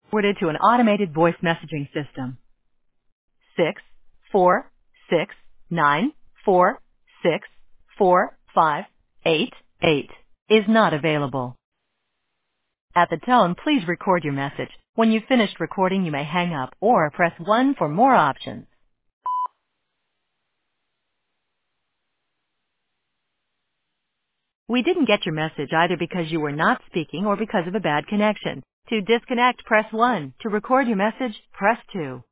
Forwarded to an automated voice messaging system. 64694645588 is not available. At the tone, please record your message. When you've finished recording, you may hang up or press 1 for more options. We didn't get your message either because you were not speaking or because of a bad connection. To disconnect, press 1. To record your message, press 2.